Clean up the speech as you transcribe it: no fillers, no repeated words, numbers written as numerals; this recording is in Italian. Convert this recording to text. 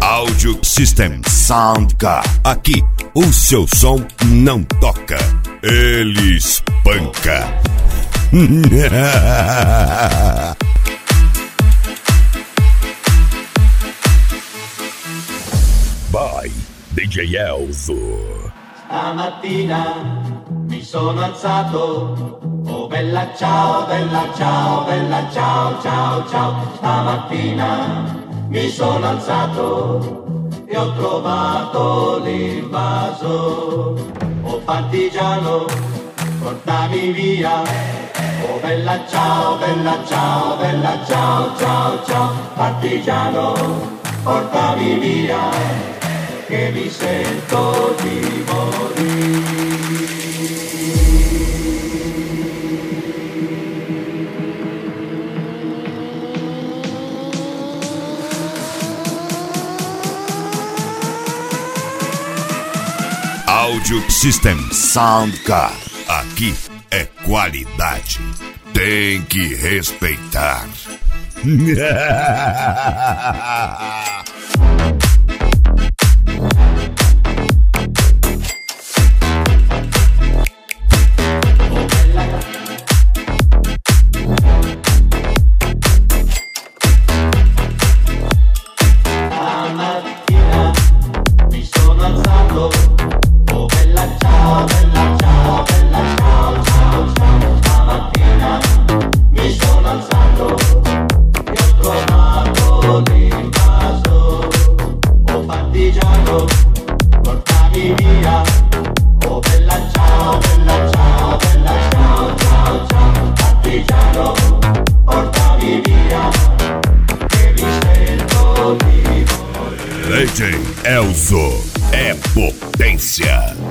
Audio System Soundcar. Aqui o seu som não toca, ele espanca. By DJ Elzo. Stamattina mi sono alzato, oh bella ciao, bella ciao, bella ciao, ciao, ciao. Stamattina mi sono alzato e ho trovato l'invaso. Oh partigiano, portami via, oh bella ciao, bella ciao, bella ciao, ciao, ciao. Partigiano, portami via, che mi sento di morire. Audio System Soundcar. Aqui é qualidade. Tem que respeitar. Portami via, oh bella ciao, bella ciao, bella ciao, ciao, ciao. Partigiano, portami via, che mi sento di morire. DJ Elzo é potência.